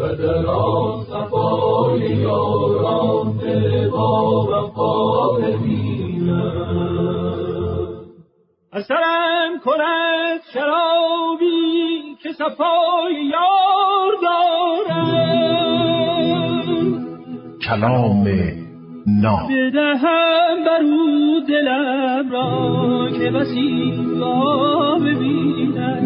و در آن صفای یاران با وفا ببینم. اثرم کند شرابی که صفای یار دارم، کلام ناب بدهم برو دلم را که بسی را ببینم،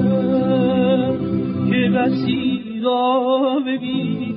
که بسی را ببینم.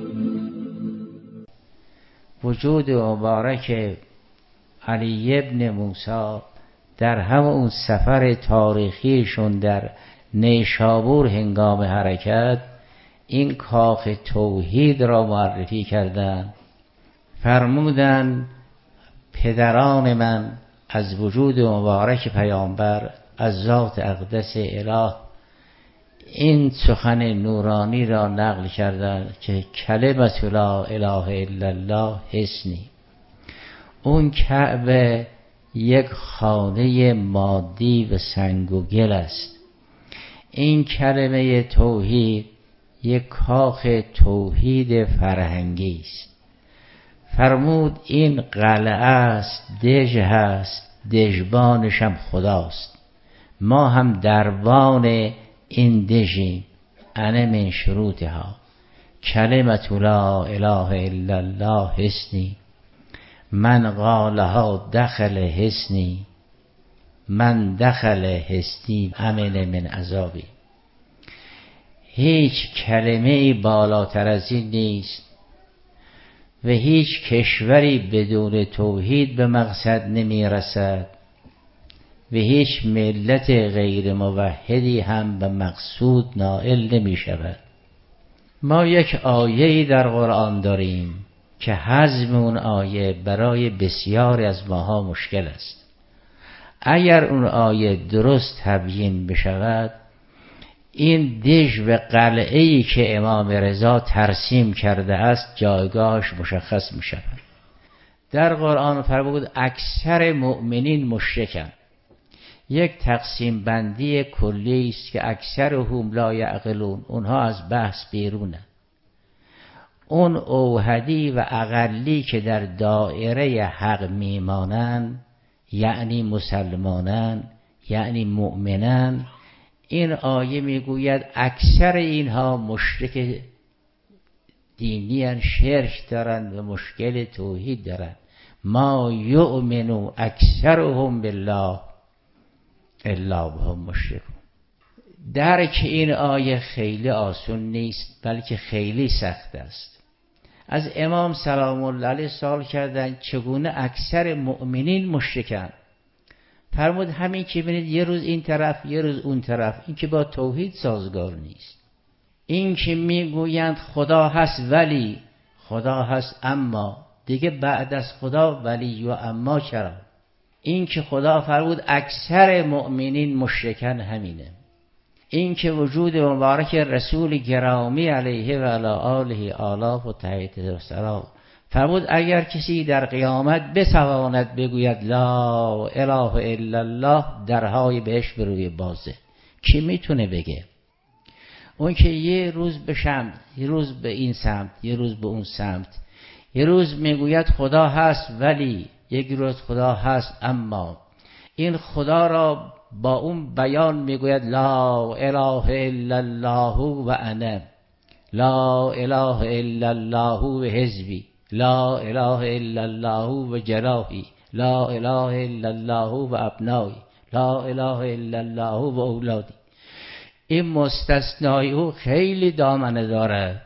وجود مبارک علی ابن موسی در همون سفر تاریخیشون در نیشابور هنگام حرکت این کاخ توحید را معرفی کردند. فرمودند پدران من از وجود مبارک پیامبر از ذات اقدس اله این سخن نورانی را نقل کردند که کلمت لا اله الا الله حسنی. اون کعبه یک خانه مادی و سنگ و گل است. این کلمه توحید یک کاخ توحید فرهنگی است. فرمود این قلعه است، دژ هست، دژبانش هم خداست. ما هم دربان این دژیم. انا من شروطها کلمت لا اله الا الله حسنی، من قالها دخل حسنی، من دخل حسنی امن من عذابی. هیچ کلمه‌ای بالاتر از این نیست و هیچ کشوری بدون توحید به مقصد نمی رسد و هیچ ملت غیر موحدی هم به مقصود نائل نمی شود. ما یک آیه‌ای در قرآن داریم که هضم اون آیه برای بسیاری از ماها مشکل است. اگر اون آیه درست تبیین بشود، این دژ و قلعه‌ای که امام رضا ترسیم کرده است جایگاهش مشخص می شود. در قرآن فرمود اکثر مؤمنین مشرکند. یک تقسیم بندی کلی است که اکثرهم لا یعقلون، اونها از بحث بیرونه. اون اوحدی و اقلی که در دایره حق میمانند، یعنی مسلمانند، یعنی مؤمنند، این آیه میگوید اکثر اینها مشرک دینی هستند، شرک دارند و مشکل توحید دارند. ما یؤمنو اکثرهم بالله الا وهم مشرکون. درک این آیه خیلی آسون نیست، بلکه خیلی سخت است. از امام سلام الله علیه سوال کردند چگونه اکثر مؤمنین مشرکند؟ فرمود همین که ببینید یه روز این طرف یه روز اون طرف، این که با توحید سازگار نیست. این که میگویند خدا هست ولی خدا هست اما دیگه بعد از خدا ولی و اما چرا؟ این که خدا فرمود اکثر مؤمنین مشرکن همینه. این که وجود مبارک رسول گرامی علیه و علی آله آلاف و تحییت و سلام فرمود اگر کسی در قیامت بتواند بگوید لا اله الا الله، درهای بهش به روی بازه. کی میتونه بگه؟ اون که یه روز به شمت، یه روز به این سمت، یه روز به اون سمت، یه روز میگوید خدا هست ولی، یک روز خدا هست اما، این خدا را با اون بیان میگوید لا اله الا الله و انا، لا اله الا الله و حزبی، لا اله الا الله و جراحی، لا اله الا الله و ابنایی، لا اله الا الله و اولادی. این مستثنای او خیلی دامنه دارد.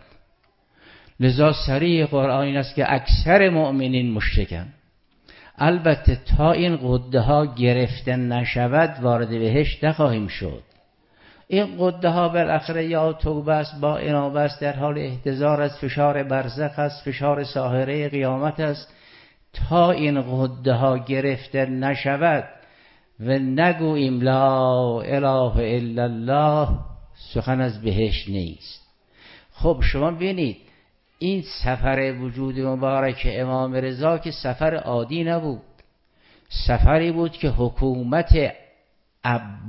لذا صریح قرآن این است که اکثر مؤمنین مشرکن. البته تا این قده ها گرفته نشود وارد بهشت نخواهیم شد. این قده ها بالاخره یا توبه است، با انابه است، در حال احتضار از فشار برزخ است، فشار ساحره قیامت است. تا این قده ها گرفته نشود و نگوییم لا اله الا الله، سخن از بهشت نیست. خب شما ببینید این سفر وجود مبارک امام رضا که سفر عادی نبود، سفری بود که حکومت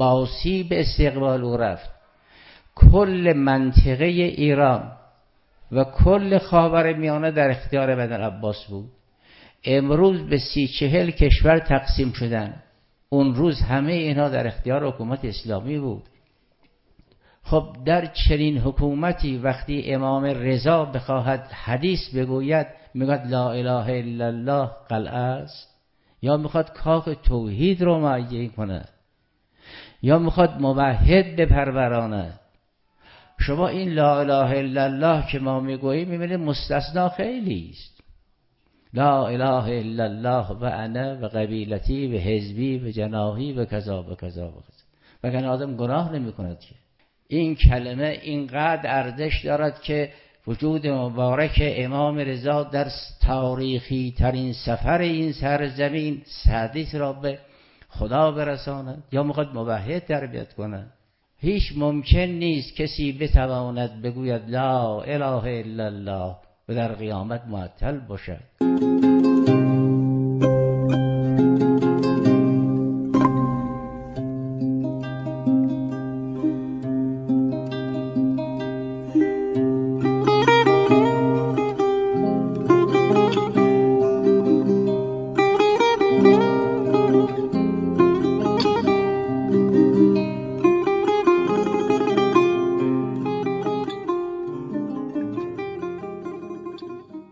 عباسی به استقبال او رفت. کل منطقه ایران و کل خاورمیانه در اختیار بنی العباس بود. امروز به 30-40 کشور تقسیم شدن، اون روز همه اینا در اختیار حکومت اسلامی بود. خب در چنین حکومتی وقتی امام رضا بخواهد حدیث بگوید میگوید لا اله الا الله قلعه است، یا میخواد کاخ توحید رو معین کنه، یا میخواد موحد بپرورانه. شما این لا اله الا الله که ما میگوییم میبینید مستثنا خیلی است. لا اله الا الله و انا و قبیلتی و حزبی و جناحی و کذا و کذا و کذا. وگرنه آدم گناه نمی کند که. این کلمه اینقدر ارزش دارد که وجود مبارک امام رضا در تاریخی ترین سفر این سرزمین حدیث را به خدا برساند یا میخواد موحد تربیت کنه. هیچ ممکن نیست کسی بتواند بگوید لا اله الا الله و در قیامت معطل باشد.